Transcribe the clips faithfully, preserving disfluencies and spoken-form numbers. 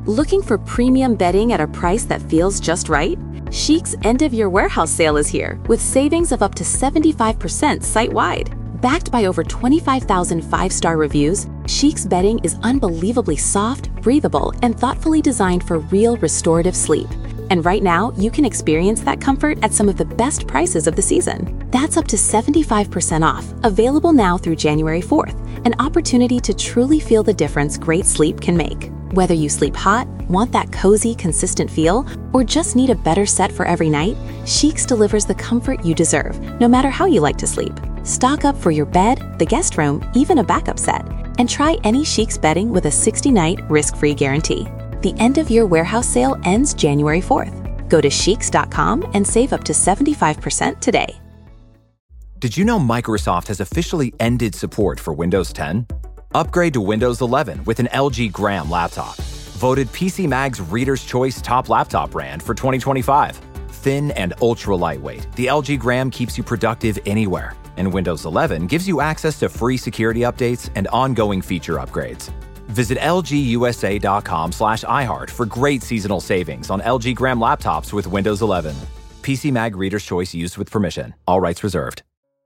Looking for premium bedding at a price that feels just right? Chic's end-of-year warehouse sale is here with savings of up to seventy-five percent site-wide. Backed by over twenty-five thousand five-star reviews, Chic's bedding is unbelievably soft, breathable, and thoughtfully designed for real restorative sleep. And right now, you can experience that comfort at some of the best prices of the season. That's up to seventy-five percent off, available now through January fourth, an opportunity to truly feel the difference great sleep can make. Whether you sleep hot, want that cozy, consistent feel, or just need a better set for every night, Chic's delivers the comfort you deserve, no matter how you like to sleep. Stock up for your bed, the guest room, even a backup set, and try any Chic's bedding with a sixty-night risk-free guarantee. The end-of-year warehouse sale ends January fourth. Go to chics dot com and save up to seventy-five percent today. Did you know Microsoft has officially ended support for Windows ten? Upgrade to Windows eleven with an L G Gram laptop. Voted P C Mag's Reader's Choice Top Laptop Brand for twenty twenty-five. Thin and ultra lightweight, the L G Gram keeps you productive anywhere. And Windows eleven gives you access to free security updates and ongoing feature upgrades. Visit lgusa.com slash iHeart for great seasonal savings on L G Gram laptops with Windows eleven. P C Mag Reader's Choice used with permission. All rights reserved.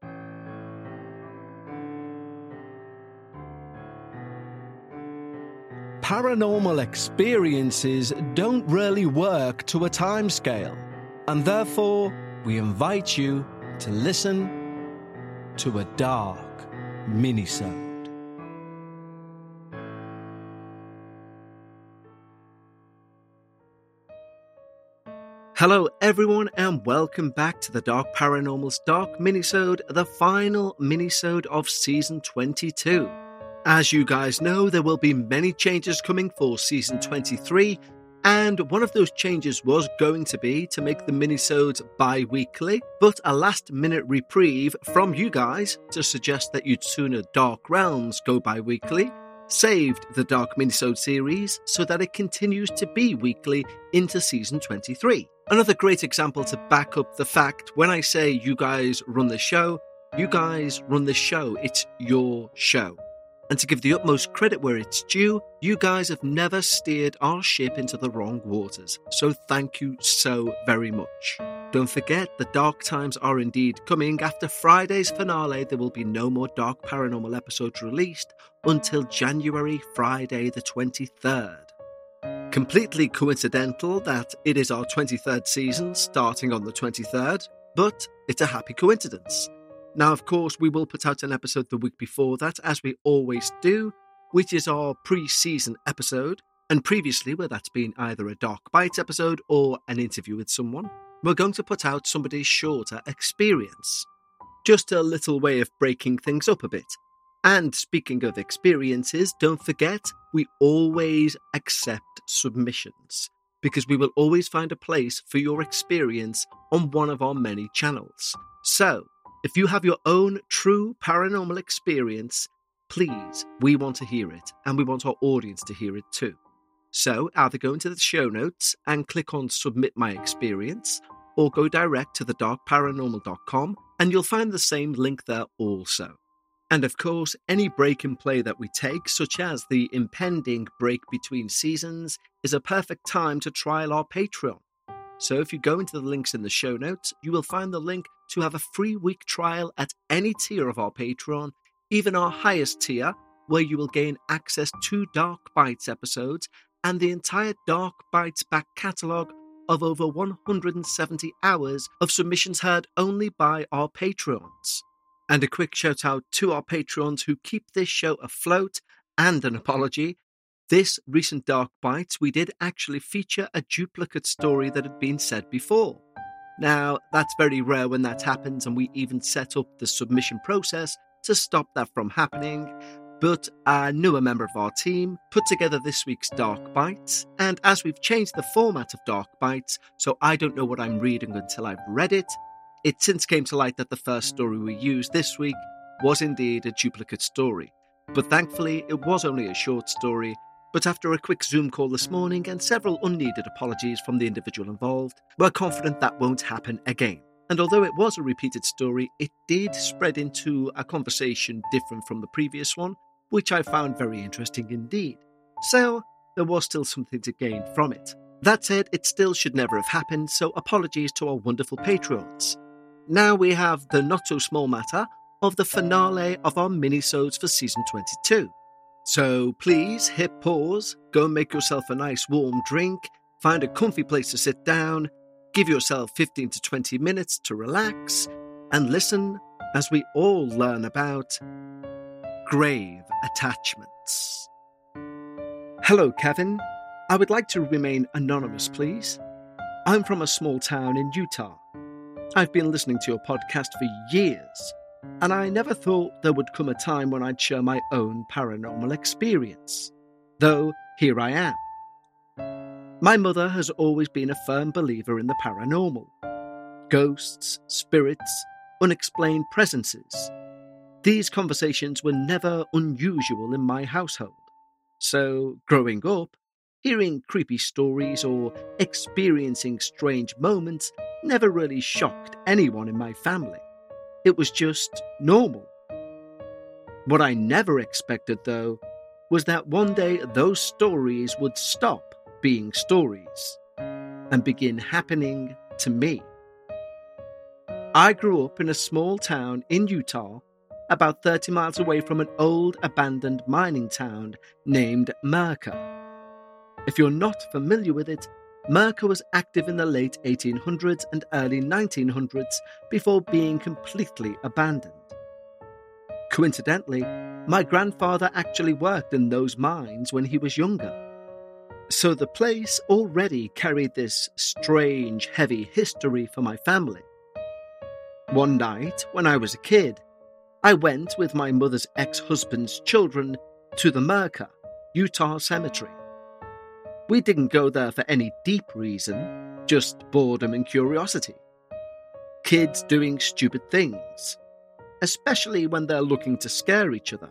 Paranormal experiences don't really work to a timescale, and therefore we invite you to listen to a dark minisode. Hello everyone and welcome back to the Dark Paranormal's Dark Minisode, the final minisode of Season twenty-two. As you guys know, there will be many changes coming for Season twenty-three, and one of those changes was going to be to make the minisodes bi-weekly, but a last-minute reprieve from you guys to suggest that you'd sooner Dark Realms go bi-weekly saved the Dark Minisode series so that it continues to be weekly into Season twenty-three. Another great example to back up the fact when I say you guys run the show, you guys run the show, it's your show. And to give the utmost credit where it's due, you guys have never steered our ship into the wrong waters. So thank you so very much. Don't forget, the dark times are indeed coming. After Friday's finale, there will be no more Dark Paranormal episodes released until January Friday the twenty-third. Completely coincidental that it is our twenty-third season starting on the twenty-third, but it's a happy coincidence. Now, of course, we will put out an episode the week before that, as we always do, which is our pre-season episode. And previously, where that's been either a Dark Bites episode or an interview with someone, we're going to put out somebody's shorter experience. Just a little way of breaking things up a bit. And speaking of experiences, don't forget, we always accept submissions, because we will always find a place for your experience on one of our many channels. So, if you have your own true paranormal experience, please, we want to hear it, and we want our audience to hear it too. So either go into the show notes and click on Submit My Experience, or go direct to the dark paranormal dot com, and you'll find the same link there also. And of course, any break in play that we take, such as the impending break between seasons, is a perfect time to trial our Patreon. So if you go into the links in the show notes, you will find the link to have a free week trial at any tier of our Patreon, even our highest tier, where you will gain access to Dark Bites episodes and the entire Dark Bites back catalogue of over one hundred seventy hours of submissions heard only by our Patreons. And a quick shout out to our Patreons who keep this show afloat, and an apology. This recent Dark Bites, we did actually feature a duplicate story that had been said before. Now, that's very rare when that happens, and we even set up the submission process to stop that from happening. But a newer member of our team put together this week's Dark Bites, and as we've changed the format of Dark Bites, so I don't know what I'm reading until I've read it, it since came to light that the first story we used this week was indeed a duplicate story. But thankfully, it was only a short story. But after a quick Zoom call this morning and several unneeded apologies from the individual involved, we're confident that won't happen again. And although it was a repeated story, it did spread into a conversation different from the previous one, which I found very interesting indeed. So, there was still something to gain from it. That said, it still should never have happened, so apologies to our wonderful Patreons. Now we have the not-so-small matter of the finale of our minisodes for Season twenty-two. So please hit pause, go make yourself a nice warm drink, find a comfy place to sit down, give yourself fifteen to twenty minutes to relax, and listen as we all learn about grave attachments. Hello, Kevin. I would like to remain anonymous, please. I'm from a small town in Utah. I've been listening to your podcast for years, and I never thought there would come a time when I'd share my own paranormal experience. Though, here I am. My mother has always been a firm believer in the paranormal. Ghosts, spirits, unexplained presences. These conversations were never unusual in my household. So, growing up, hearing creepy stories or experiencing strange moments never really shocked anyone in my family. It was just normal. What I never expected, though, was that one day those stories would stop being stories and begin happening to me. I grew up in a small town in Utah, about thirty miles away from an old abandoned mining town named Mercer. If you're not familiar with it, Mercer was active in the late eighteen hundreds and early nineteen hundreds before being completely abandoned. Coincidentally, my grandfather actually worked in those mines when he was younger. So the place already carried this strange, heavy history for my family. One night, when I was a kid, I went with my mother's ex-husband's children to the Mercer, Utah Cemetery. We didn't go there for any deep reason, just boredom and curiosity. Kids doing stupid things, especially when they're looking to scare each other.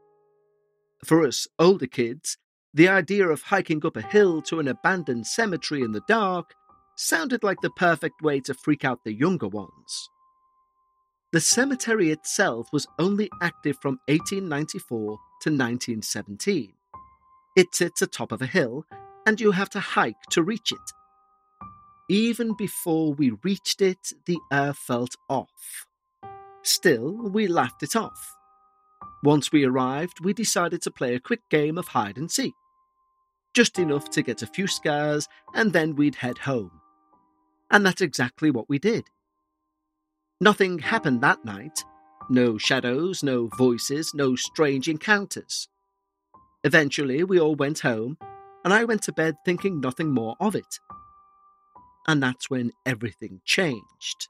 For us older kids, the idea of hiking up a hill to an abandoned cemetery in the dark sounded like the perfect way to freak out the younger ones. The cemetery itself was only active from eighteen ninety-four to nineteen seventeen. It sits atop of a hill, and you have to hike to reach it. Even before we reached it, the air felt off. Still, we laughed it off. Once we arrived, we decided to play a quick game of hide and seek. Just enough to get a few scares, and then we'd head home. And that's exactly what we did. Nothing happened that night. No shadows, no voices, no strange encounters. Eventually, we all went home, and I went to bed thinking nothing more of it. And that's when everything changed.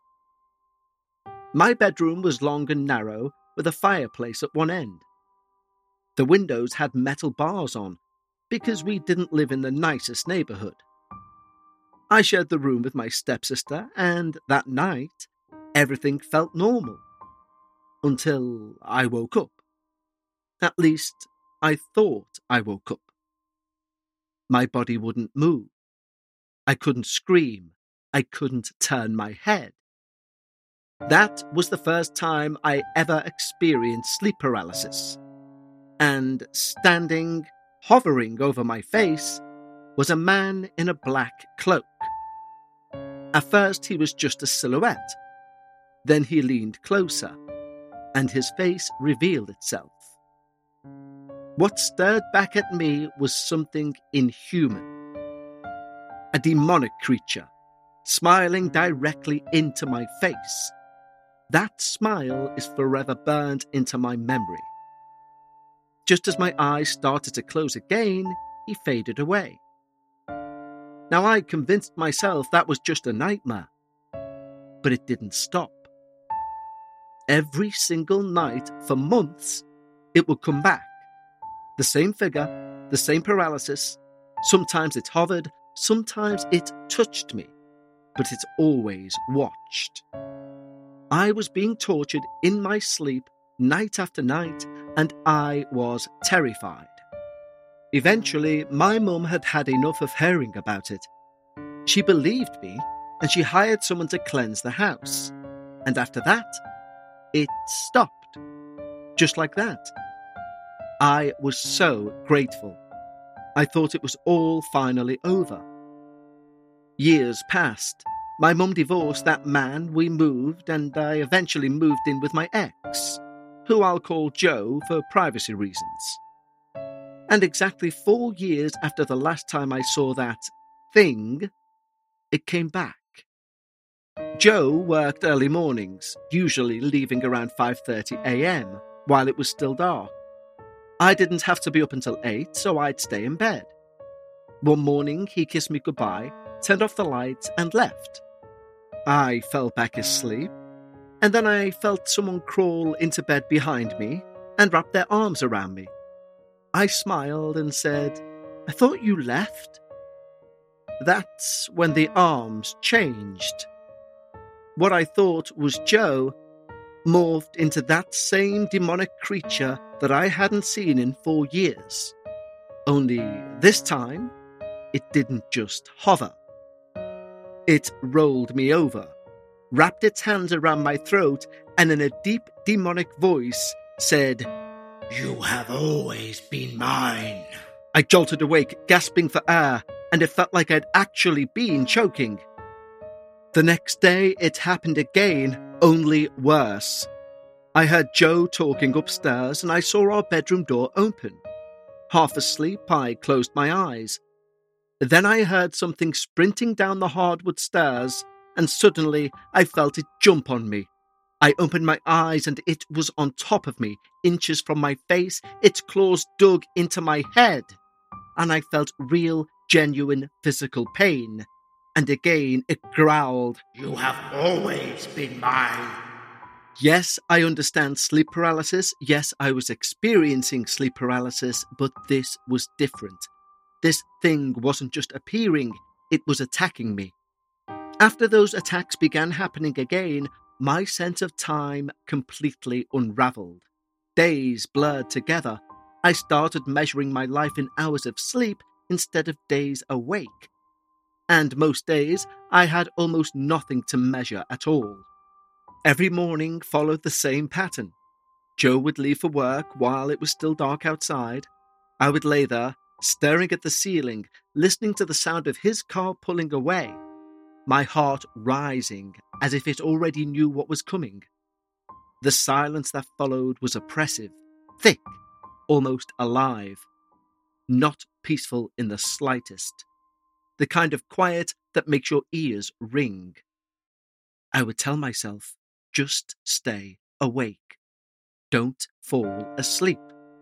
My bedroom was long and narrow, with a fireplace at one end. The windows had metal bars on, because we didn't live in the nicest neighbourhood. I shared the room with my stepsister, and that night, everything felt normal. Until I woke up. At least, I thought I woke up. My body wouldn't move. I couldn't scream. I couldn't turn my head. That was the first time I ever experienced sleep paralysis. And standing, hovering over my face, was a man in a black cloak. At first he was just a silhouette. Then he leaned closer, and his face revealed itself. What stared back at me was something inhuman. A demonic creature, smiling directly into my face. That smile is forever burned into my memory. Just as my eyes started to close again, he faded away. Now I convinced myself that was just a nightmare, but it didn't stop. Every single night for months, it would come back. The same figure, the same paralysis. Sometimes it hovered, sometimes it touched me, but it always watched. I was being tortured in my sleep night after night, and I was terrified. Eventually, my mum had had enough of hearing about it. She believed me, and she hired someone to cleanse the house. And after that, it stopped. Just like that. I was so grateful. I thought it was all finally over. Years passed. My mum divorced that man, we moved, and I eventually moved in with my ex, who I'll call Joe for privacy reasons. And exactly four years after the last time I saw that thing, it came back. Joe worked early mornings, usually leaving around five thirty a.m. while it was still dark. I didn't have to be up until eight, so I'd stay in bed. One morning, he kissed me goodbye, turned off the lights, and left. I fell back asleep, and then I felt someone crawl into bed behind me and wrap their arms around me. I smiled and said, "I thought you left." That's when the arms changed. What I thought was Joe morphed into that same demonic creature that I hadn't seen in four years. Only this time, it didn't just hover. It rolled me over, wrapped its hands around my throat, and in a deep demonic voice said, "You have always been mine." I jolted awake, gasping for air, and it felt like I'd actually been choking. The next day, it happened again, only worse. I heard Joe talking upstairs, and I saw our bedroom door open. Half asleep, I closed my eyes. Then I heard something sprinting down the hardwood stairs, and suddenly I felt it jump on me. I opened my eyes, and it was on top of me, inches from my face, its claws dug into my head. And I felt real, genuine physical pain. And again it growled, "You have always been mine." Yes, I understand sleep paralysis. Yes, I was experiencing sleep paralysis, but this was different. This thing wasn't just appearing, it was attacking me. After those attacks began happening again, my sense of time completely unraveled. Days blurred together. I started measuring my life in hours of sleep instead of days awake. And most days, I had almost nothing to measure at all. Every morning followed the same pattern. Joe would leave for work while it was still dark outside. I would lay there, staring at the ceiling, listening to the sound of his car pulling away, my heart rising as if it already knew what was coming. The silence that followed was oppressive, thick, almost alive, not peaceful in the slightest. The kind of quiet that makes your ears ring. I would tell myself, just stay awake. Don't fall asleep.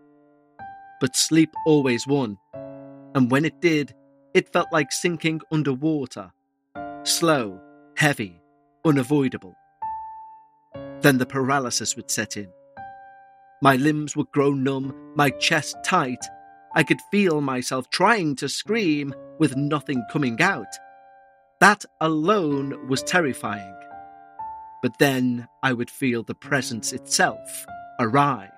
But sleep always won. And when it did, it felt like sinking underwater. Slow, heavy, unavoidable. Then the paralysis would set in. My limbs would grow numb, my chest tight. I could feel myself trying to scream with nothing coming out. That alone was terrifying. But then I would feel the presence itself arrive.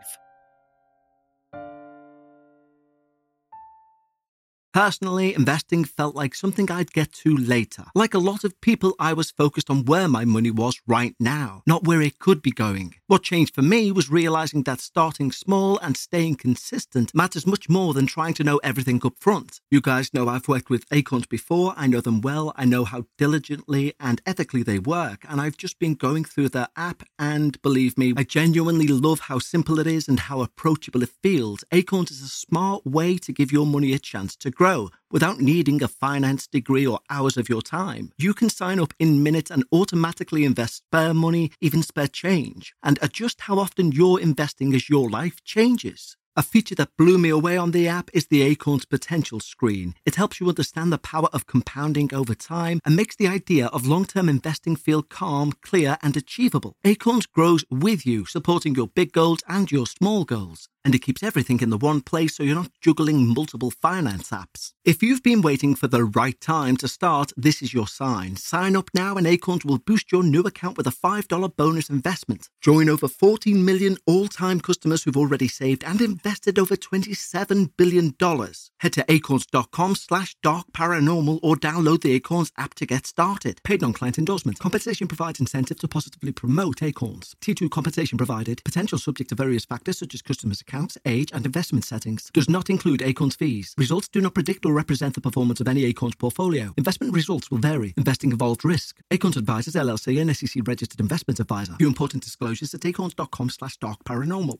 Personally, investing felt like something I'd get to later. Like a lot of people, I was focused on where my money was right now, not where it could be going. What changed for me was realizing that starting small and staying consistent matters much more than trying to know everything up front. You guys know I've worked with Acorns before. I know them well. I know how diligently and ethically they work, and I've just been going through their app, and believe me, I genuinely love how simple it is and how approachable it feels. Acorns is a smart way to give your money a chance to grow. Grow without needing a finance degree or hours of your time. You can sign up in minutes and automatically invest spare money, even spare change, and adjust how often you're investing as your life changes. A feature that blew me away on the app is the Acorns Potential screen. It helps you understand the power of compounding over time and makes the idea of long-term investing feel calm, clear, and achievable. Acorns grows with you, supporting your big goals and your small goals. And it keeps everything in the one place so you're not juggling multiple finance apps. If you've been waiting for the right time to start, this is your sign. Sign up now and Acorns will boost your new account with a five dollars bonus investment. Join over fourteen million all-time customers who've already saved and invested over twenty-seven billion dollars. Head to acorns.com slash dark paranormal or download the Acorns app to get started. Paid non-client endorsement. Compensation provides incentive to positively promote Acorns. T two compensation provided. Potential subject to various factors such as customers' accounts, age, and investment settings. Does not include Acorn's fees. Results do not predict or represent the performance of any Acorn's portfolio. Investment results will vary. Investing involves risk. Acorns Advisors, L L C, an S E C-registered investment advisor. View important disclosures at acorns.com slash dark paranormal.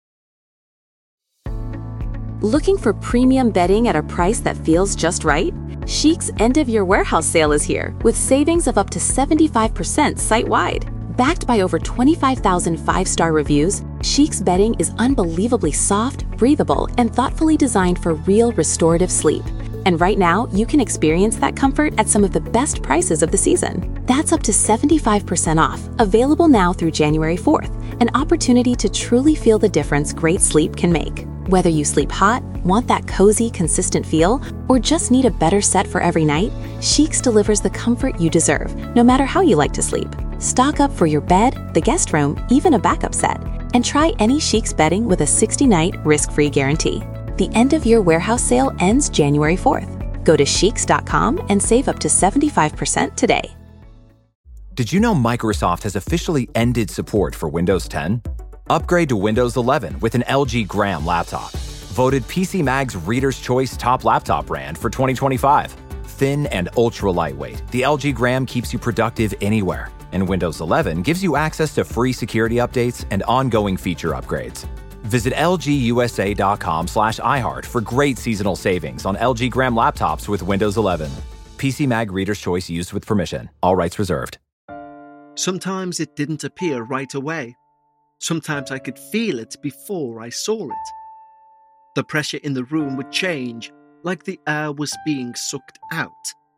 Looking for premium bedding at a price that feels just right? Chic's end-of-year warehouse sale is here, with savings of up to seventy-five percent site-wide. Backed by over twenty-five thousand five-star reviews, Chic's bedding is unbelievably soft, breathable, and thoughtfully designed for real restorative sleep. And right now, you can experience that comfort at some of the best prices of the season. That's up to seventy-five percent off, available now through January fourth, an opportunity to truly feel the difference great sleep can make. Whether you sleep hot, want that cozy, consistent feel, or just need a better set for every night, Chic's delivers the comfort you deserve, no matter how you like to sleep. Stock up for your bed, the guest room, even a backup set, and try any Chic's bedding with a sixty-night risk-free guarantee. The end-of-year warehouse sale ends January fourth. Go to chics dot com and save up to seventy-five percent today. Did you know Microsoft has officially ended support for Windows ten? Upgrade to Windows eleven with an L G Gram laptop. Voted P C Mag's Reader's Choice Top Laptop Brand for twenty twenty-five. Thin and ultra lightweight, the L G Gram keeps you productive anywhere. And Windows eleven gives you access to free security updates and ongoing feature upgrades. Visit lgusa.com slash iHeart for great seasonal savings on L G Gram laptops with Windows eleven. P C Mag Reader's Choice used with permission. All rights reserved. Sometimes it didn't appear right away. Sometimes I could feel it before I saw it. The pressure in the room would change, like the air was being sucked out.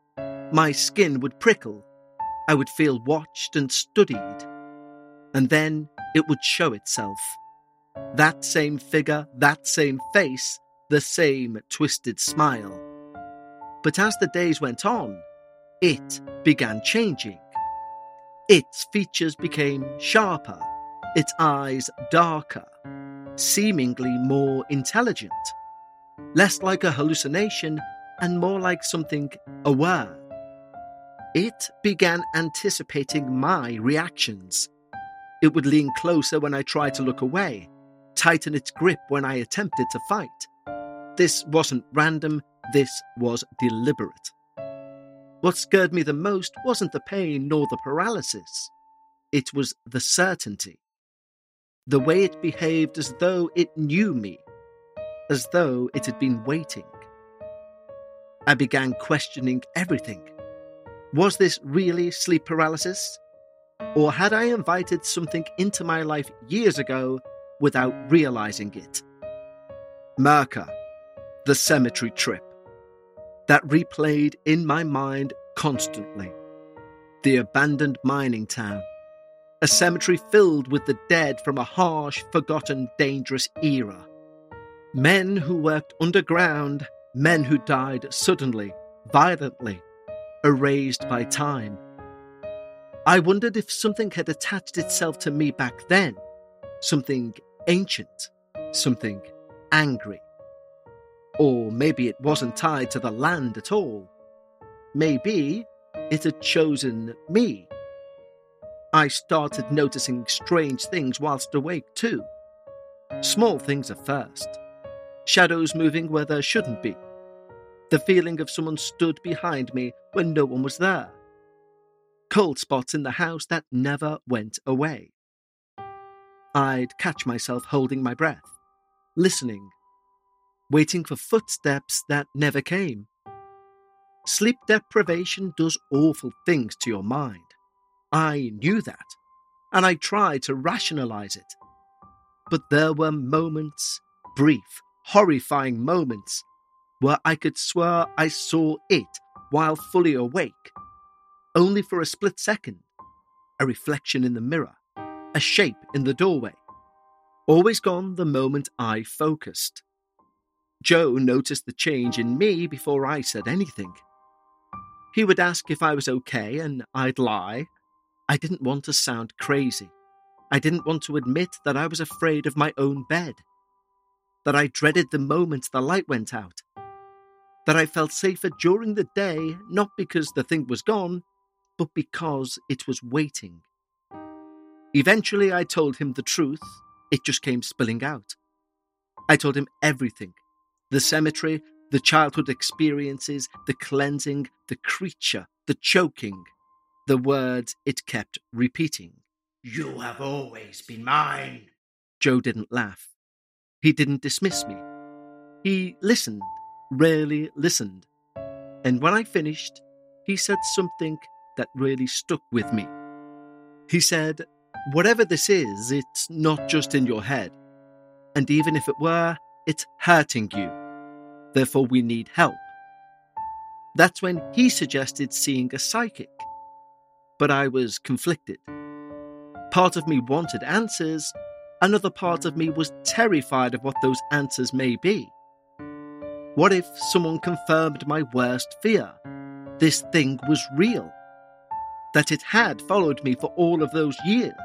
My skin would prickle. I would feel watched and studied. And then it would show itself. That same figure, that same face, the same twisted smile. But as the days went on, it began changing. Its features became sharper, its eyes darker, seemingly more intelligent, less like a hallucination and more like something aware. It began anticipating my reactions. It would lean closer when I tried to look away, tighten its grip when I attempted to fight. This wasn't random, this was deliberate. What scared me the most wasn't the pain nor the paralysis. It was the certainty. The way it behaved as though it knew me, as though it had been waiting. I began questioning everything. Was this really sleep paralysis? Or had I invited something into my life years ago without realizing it? Merca, the cemetery trip. That replayed in my mind constantly. The abandoned mining town. A cemetery filled with the dead from a harsh, forgotten, dangerous era. Men who worked underground, men who died suddenly, violently, erased by time. I wondered if something had attached itself to me back then. Something ancient, something angry. Or maybe it wasn't tied to the land at all. Maybe it had chosen me. I started noticing strange things whilst awake too. Small things at first. Shadows moving where there shouldn't be. The feeling of someone stood behind me when no one was there. Cold spots in the house that never went away. I'd catch myself holding my breath, listening, waiting for footsteps that never came. Sleep deprivation does awful things to your mind. I knew that, and I tried to rationalize it. But there were moments, brief, horrifying moments, where I could swear I saw it while fully awake, only for a split second, a reflection in the mirror, a shape in the doorway. Always gone the moment I focused. Joe noticed the change in me before I said anything. He would ask if I was okay, and I'd lie. I didn't want to sound crazy. I didn't want to admit that I was afraid of my own bed. That I dreaded the moment the light went out. That I felt safer during the day, not because the thing was gone, but because it was waiting. Eventually I told him the truth. It just came spilling out. I told him everything. The cemetery, the childhood experiences, the cleansing, the creature, the choking, the words it kept repeating. You have always been mine. Joe didn't laugh. He didn't dismiss me. He listened, really listened. And when I finished, he said something that really stuck with me. He said, whatever this is, it's not just in your head. And even if it were, it's hurting you. Therefore, we need help. That's when he suggested seeing a psychic. But I was conflicted. Part of me wanted answers. Another part of me was terrified of what those answers may be. What if someone confirmed my worst fear? This thing was real. That it had followed me for all of those years.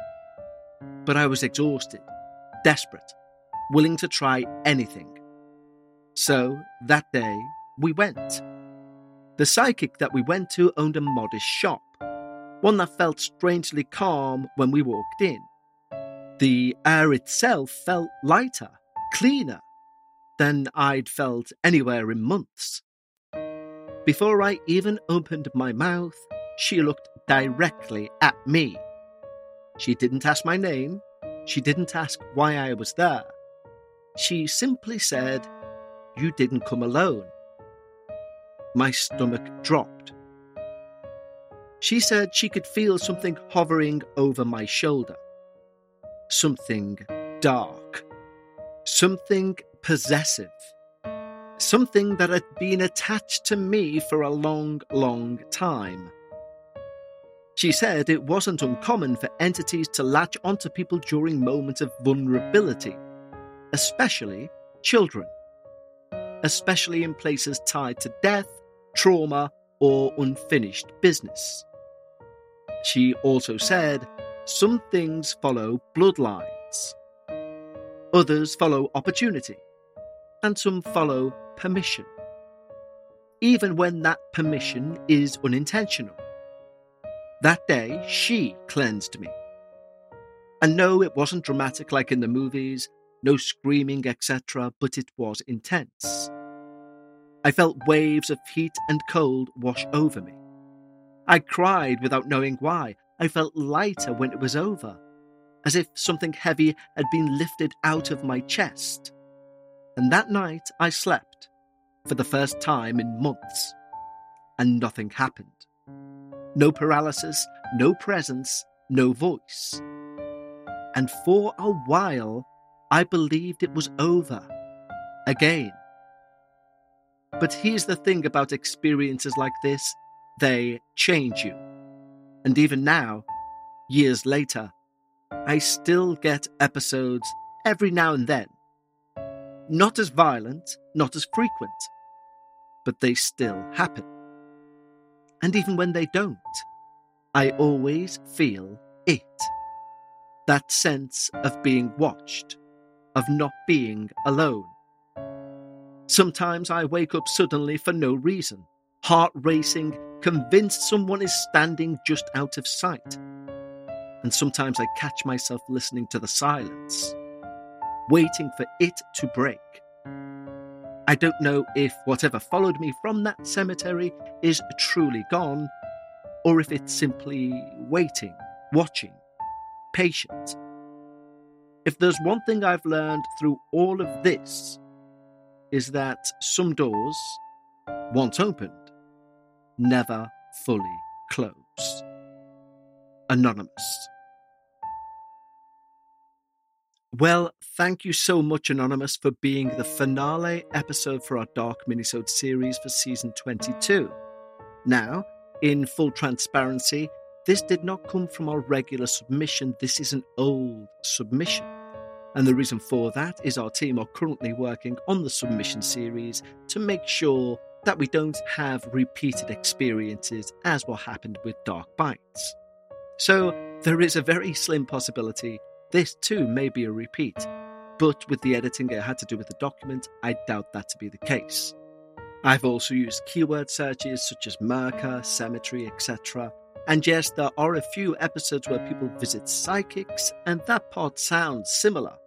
But I was exhausted, desperate, willing to try anything. So, that day, we went. The psychic that we went to owned a modest shop, one that felt strangely calm when we walked in. The air itself felt lighter, cleaner, than I'd felt anywhere in months. Before I even opened my mouth, she looked directly at me. She didn't ask my name. She didn't ask why I was there. She simply said, "You didn't come alone." My stomach dropped. She said she could feel something hovering over my shoulder. Something dark. Something possessive. Something that had been attached to me for a long, long time. She said it wasn't uncommon for entities to latch onto people during moments of vulnerability, especially children, especially in places tied to death, trauma, or unfinished business. She also said some things follow bloodlines, others follow opportunity, and some follow permission, even when that permission is unintentional. That day, she cleansed me. And no, it wasn't dramatic like in the movies, no screaming, et cetera, but it was intense. I felt waves of heat and cold wash over me. I cried without knowing why. I felt lighter when it was over, as if something heavy had been lifted out of my chest. And that night I slept, for the first time in months, and nothing happened. No paralysis, no presence, no voice. And for a while, I believed it was over. Again. But here's the thing about experiences like this, they change you. And even now, years later, I still get episodes every now and then. Not as violent, not as frequent, but they still happen. And even when they don't, I always feel it. That sense of being watched, of not being alone. Sometimes I wake up suddenly for no reason, heart racing, convinced someone is standing just out of sight. And sometimes I catch myself listening to the silence, waiting for it to break. I don't know if whatever followed me from that cemetery is truly gone, or if it's simply waiting, watching, patient. If there's one thing I've learned through all of this, is that some doors, once opened, never fully close. Anonymous. Well, thank you so much, Anonymous, for being the finale episode for our Dark Minisode series for season twenty-two. Now, in full transparency, this did not come from our regular submission. This is an old submission. And the reason for that is our team are currently working on the submission series to make sure that we don't have repeated experiences as what happened with Dark Bites. So there is a very slim possibility this too may be a repeat, but with the editing I had to do with the document, I doubt that to be the case. I've also used keyword searches such as Merca, Cemetery, et cetera. And yes, there are a few episodes where people visit psychics, and that part sounds similar.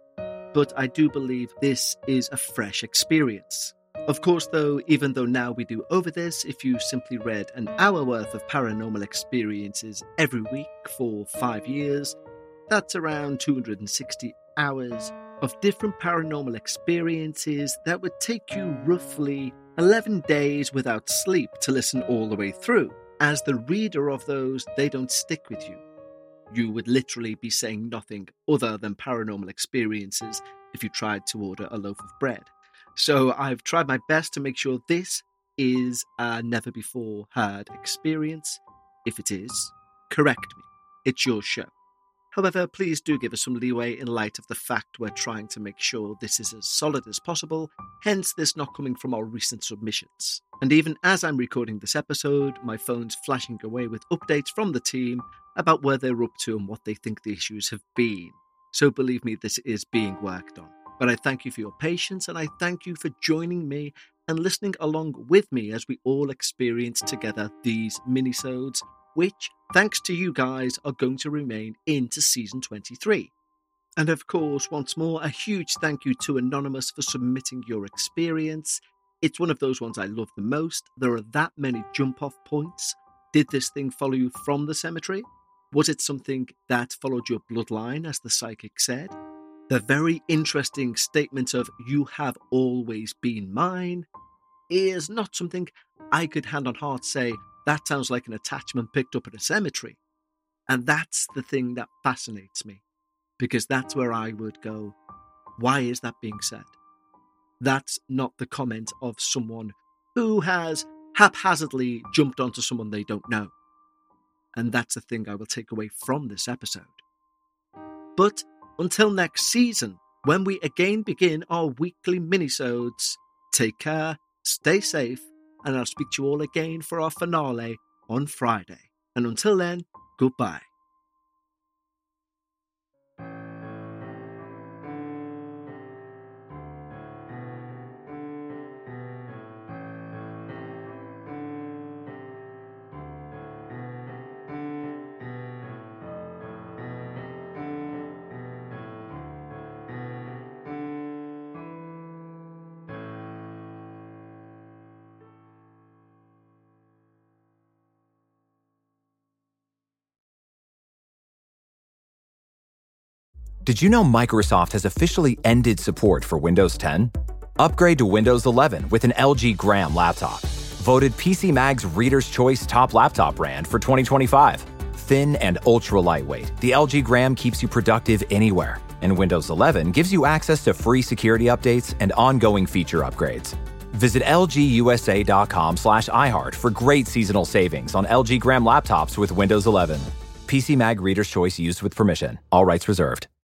but I do believe this is a fresh experience. Of course, though, even though now we do over this, if you simply read an hour worth of paranormal experiences every week for five years, that's around two hundred sixty hours of different paranormal experiences that would take you roughly eleven days without sleep to listen all the way through. As the reader of those, they don't stick with you. You would literally be saying nothing other than paranormal experiences if you tried to order a loaf of bread. So I've tried my best to make sure this is a never-before-heard experience. If it is, correct me. It's your show. However, please do give us some leeway in light of the fact we're trying to make sure this is as solid as possible, hence this not coming from our recent submissions. And even as I'm recording this episode, my phone's flashing away with updates from the team about where they're up to and what they think the issues have been. So believe me, this is being worked on. But I thank you for your patience, and I thank you for joining me and listening along with me as we all experience together these minisodes, which, thanks to you guys, are going to remain into season twenty-three. And of course, once more, a huge thank you to Anonymous for submitting your experience. It's one of those ones I love the most. There are that many jump-off points. Did this thing follow you from the cemetery? Was it something that followed your bloodline, as the psychic said? The very interesting statement of "you have always been mine" is not something I could hand on heart say, that sounds like an attachment picked up at a cemetery. And that's the thing that fascinates me, because that's where I would go, why is that being said? That's not the comment of someone who has haphazardly jumped onto someone they don't know. And that's the thing I will take away from this episode. But until next season, when we again begin our weekly minisodes, take care, stay safe, and I'll speak to you all again for our finale on Friday. And until then, goodbye. Did you know Microsoft has officially ended support for Windows ten? Upgrade to Windows eleven with an L G Gram laptop. Voted P C Mag's Reader's Choice Top Laptop Brand for twenty twenty-five. Thin and ultra lightweight, the L G Gram keeps you productive anywhere. And Windows eleven gives you access to free security updates and ongoing feature upgrades. Visit lgusa.com slash iHeart for great seasonal savings on L G Gram laptops with Windows eleven. P C Mag Reader's Choice used with permission. All rights reserved.